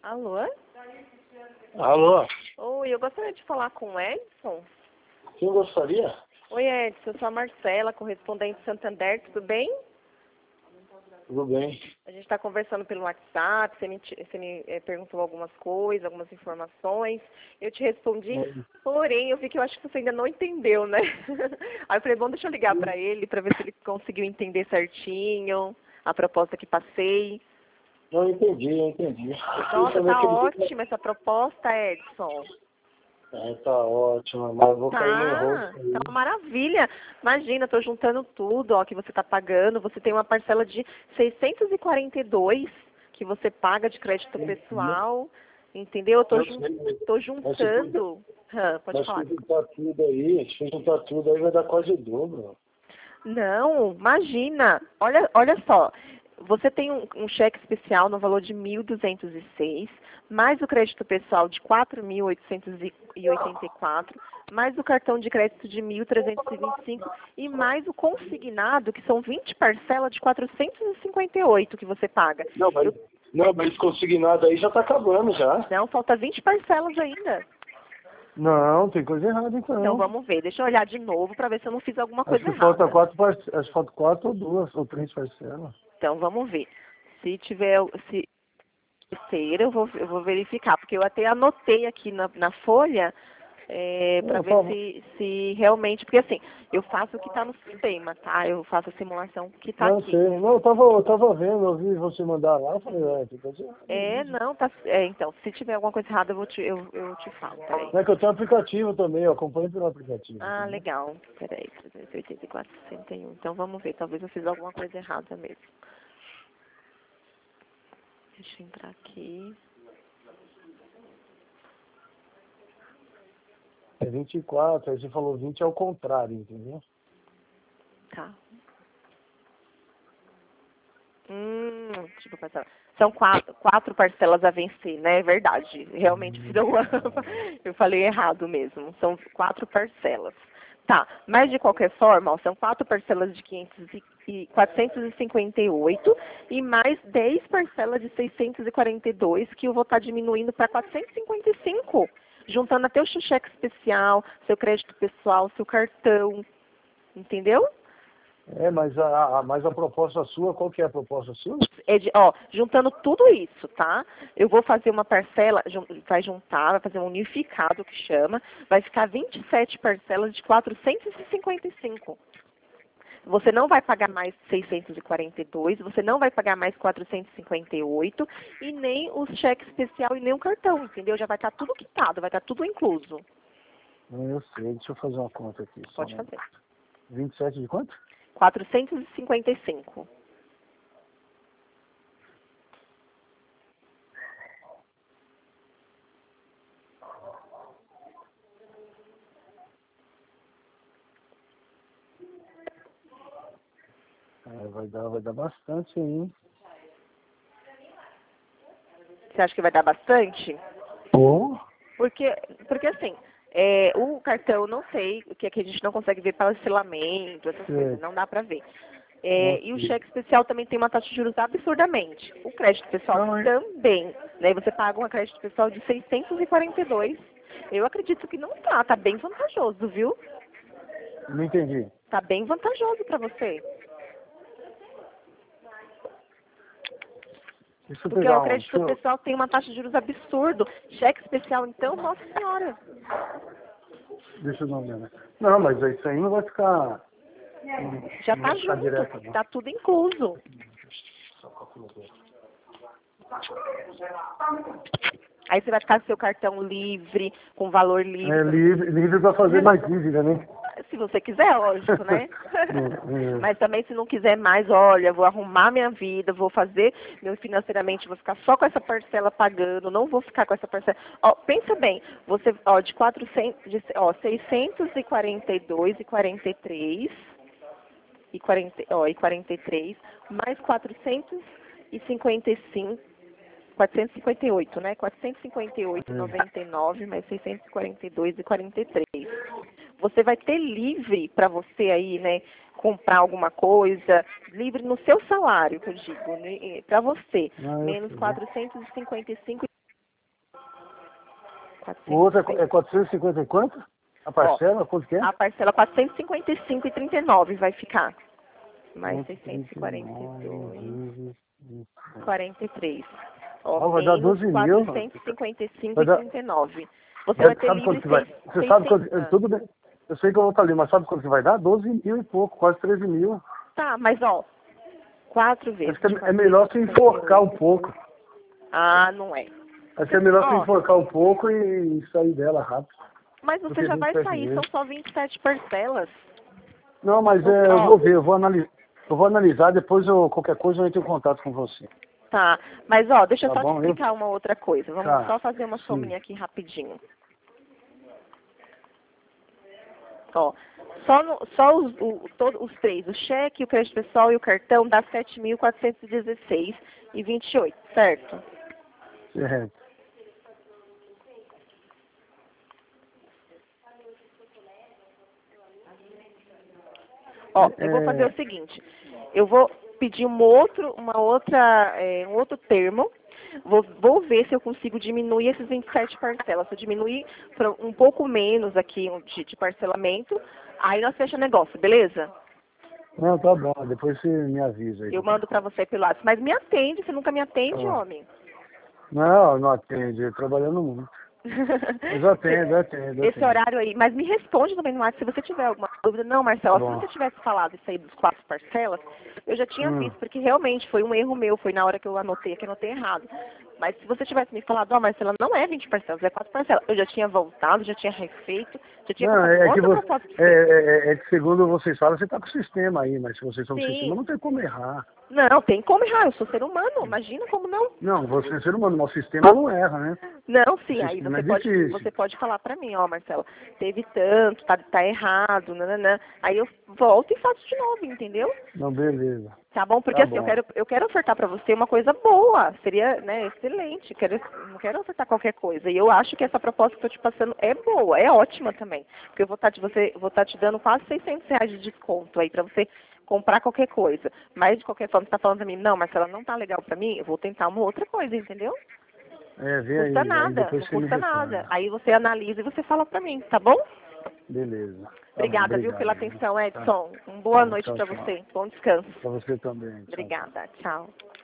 Alô? Alô? Oi, eu gostaria de falar com o Edson. Quem gostaria? Oi, Edson, eu sou a Marcela, correspondente Santander, tudo bem? Tudo bem. A gente está conversando pelo WhatsApp, você me perguntou algumas coisas, algumas informações, eu te respondi, porém eu vi que eu acho que você ainda não entendeu, né? Aí eu falei, bom, deixa eu ligar para ele, para ver se ele conseguiu entender certinho a proposta que passei. Não, eu entendi. Nossa, tá ótima essa proposta, Edson. É, tá ótimo, mas vou cair no rolo. Tá uma maravilha. Imagina, estou juntando tudo, ó, que você está pagando. Você tem uma parcela de 642 que você paga de crédito pessoal, entendeu? Eu tô juntando. Pode falar. Se juntar tudo aí vai dar quase o dobro. Não, imagina. Olha só. Você tem um cheque especial no valor de 1.206, mais o crédito pessoal de 4.884, mais o cartão de crédito de 1.325 e mais o consignado, que são 20 parcelas de 458 que você paga. Não, mas consignado aí já tá acabando já. Não, falta 20 parcelas ainda. Não, tem coisa errada então. Então vamos ver, deixa eu olhar de novo para ver se eu não fiz alguma coisa Acho que errada. falta quatro ou duas ou três parcelas. Então vamos ver. Se tiver, se terceira, eu vou verificar, porque eu até anotei aqui na folha para ver se realmente, porque assim, eu faço o que está no sistema, tá? Eu faço a simulação que está aqui. Sei. Não, eu tava vendo, eu vi você mandar lá, falei, tem coisa errada. Não, tá. Então, se tiver alguma coisa errada, eu te falo, peraí. É que eu tenho aplicativo também, eu acompanho pelo aplicativo. Ah, legal. Peraí, 384,61. Então vamos ver, talvez eu fiz alguma coisa errada mesmo. Deixa eu entrar aqui. É 24, aí você falou 20 é o contrário, entendeu? Tá. Tipo, são quatro parcelas a vencer, né? É verdade. Realmente, eu falei errado mesmo. São 4 parcelas. Tá, mas de qualquer forma, ó, são 4 parcelas de 458 e mais 10 parcelas de 642 que eu vou estar diminuindo para 455, juntando até o seu cheque especial, seu crédito pessoal, seu cartão, entendeu? Mas a proposta sua, qual que é a proposta sua? Juntando tudo isso, tá? Eu vou fazer uma parcela, vai fazer um unificado que chama, vai ficar 27 parcelas de 455. Você não vai pagar mais 642, você não vai pagar mais 458 e nem o cheque especial e nem o cartão, entendeu? Já vai estar tudo quitado, vai estar tudo incluso. Eu sei, deixa eu fazer uma conta aqui. Pode fazer. 27 de quanto? 455. Vai dar bastante aí, hein? Você acha que vai dar bastante? Porque assim, o cartão, eu não sei, que a gente não consegue ver parcelamento, essas coisas, não dá pra ver. E o cheque especial também tem uma taxa de juros absurdamente. O crédito pessoal também, né? Você paga um crédito pessoal de 642. Eu acredito que não tá bem vantajoso, viu? Não entendi. Tá bem vantajoso pra você. Porque o crédito pessoal tem uma taxa de juros absurdo. Cheque especial, então, nossa senhora. Deixa eu dar uma olhada. Não, mas isso aí não vai ficar... Já tá junto, direto, tá tudo incluso. Aí você vai ficar com seu cartão livre, com valor livre. Livre para fazer mais dívida, né? Se você quiser, lógico, né? Mas também se não quiser mais, olha, vou arrumar minha vida, vou fazer financeiramente, vou ficar só com essa parcela pagando, não vou ficar com essa parcela. Ó, pensa bem, você, de 642 e 43 e 43 mais 455, 458, né? 458,99 mais 642,43. Você vai ter livre para você aí, né? Comprar alguma coisa, livre no seu salário, que eu digo, né, para você. Menos 455 O outro é 450 e quanto? A parcela, quanto que é? A parcela 455,39 vai ficar. Mais 642, 43. Ó, vai dar 12 mil. 455,39. Você vai ter sabe livre quanto que vai? Você sabe quanto? Tudo bem. Eu sei que eu vou estar ali, mas sabe quanto que vai dar? 12 mil e pouco, quase 13 mil. Tá, mas ó, 4 vezes. Acho que é melhor se enforcar um pouco. Ah, não é. Acho que é melhor se enforcar um pouco e sair dela rápido. Mas você já vai sair, são só 27 parcelas. Não, mas eu vou ver, eu vou analisar, depois qualquer coisa eu entro em contato com você. Tá, mas ó, deixa eu só te explicar uma outra coisa. Vamos só fazer uma sominha aqui rapidinho. Ó, só os três, o cheque, o crédito pessoal e o cartão dá 7.416,28, certo? Certo. Ó, eu vou fazer o seguinte, eu vou pedir um outro termo, vou ver se eu consigo diminuir esses 27 parcelas. Se eu diminuir para um pouco menos aqui de parcelamento, aí nós fechamos o negócio, beleza? Não, tá bom, depois você me avisa aí. Eu mando para você pelo WhatsApp, mas me atende, você nunca me atende, homem. Não atende, trabalhando muito. Mas atendo. Esse horário aí, mas me responde também no WhatsApp se você tiver alguma dúvida. Não, Marcela, se você tivesse falado isso aí dos 4 parcelas, eu já tinha visto, porque realmente foi um erro meu, foi na hora que eu anotei errado. Mas se você tivesse me falado, Marcela, não é 20 parcelas, é 4 parcelas, eu já tinha voltado, já tinha refeito, já tinha proposta. É que segundo vocês falam, você está com o sistema aí, mas se vocês estão com o sistema, não tem como errar. Não, tem como errar, eu sou ser humano, imagina como não. Não, você é ser humano, mas o sistema não erra, né? Não, sim, aí você pode falar pra mim, Marcela, teve tanto, tá errado, nananã. Aí eu volto e faço de novo, entendeu? Não, beleza. Tá bom? Porque assim, eu quero ofertar pra você uma coisa boa, seria, né, excelente, não quero ofertar qualquer coisa. E eu acho que essa proposta que eu tô te passando é boa, é ótima também. Porque eu vou estar te dando quase R$600 de desconto aí pra você comprar qualquer coisa. Mas de qualquer forma, você tá falando pra mim, não, Marcela, não tá legal pra mim, eu vou tentar uma outra coisa, entendeu? Custa nada, não custa nada. Aí você analisa e você fala pra mim, tá bom? Beleza. Obrigada, viu, pela atenção, Edson. Uma boa noite pra você. Bom descanso. Pra você também. Obrigada. Tchau.